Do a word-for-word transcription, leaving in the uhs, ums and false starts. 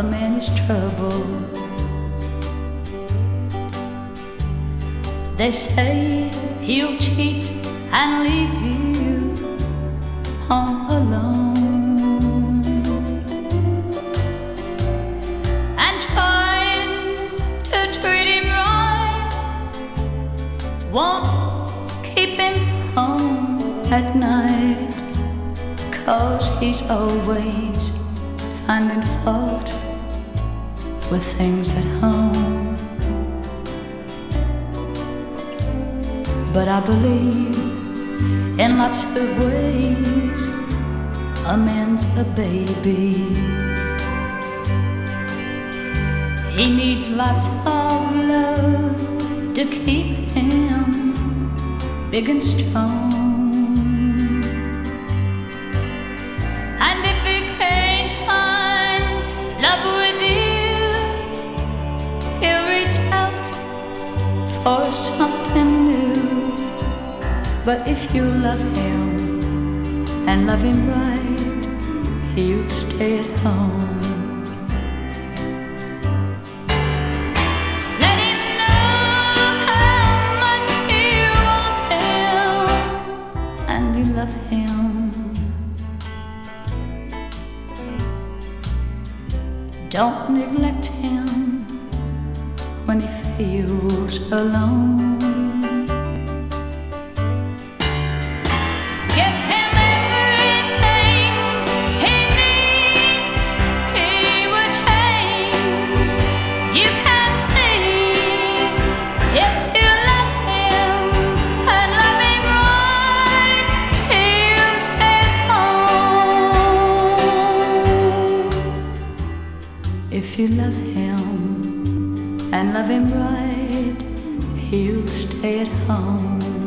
a man is trouble. They say he'll cheat and leave you all alone, and trying to treat him right won't keep him home at night, 'cause he's always finding fault with things at home. But I believe in lots of ways a man's a baby. He needs lots of love to keep him big and strong. And if he can't find love with you, he'll reach out for something new. But if you love him and love him right, he'll stay at home. Let him know how much you want him and you love him. Don't neglect him when he feels alone. If you love him and love him right, he'll stay at home.